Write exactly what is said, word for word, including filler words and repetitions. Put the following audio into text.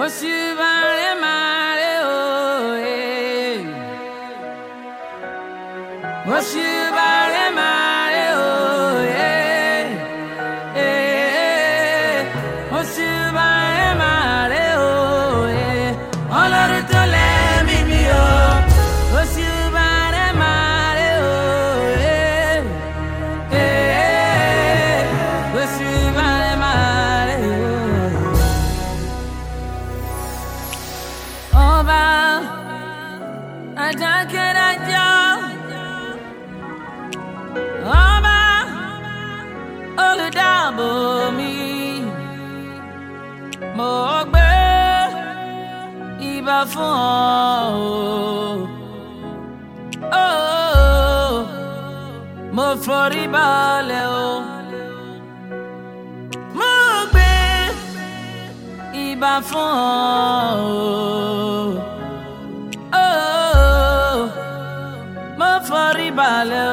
Osubare mare oh eh. Osubare mare oh eh eh. Osubare mare oh eh. Ọlọ́run tó lẹ́mí mi o. Osubare mare oh eh eh. Osubare mare oh. Ọba adákẹ́dájọ́, ọba olùdáàbò mi, mo gbé ìbà fún ọ, oh, mo forí balẹ̀ o, mo gbé ìbà fún ọ, oh, mo forí balẹ̀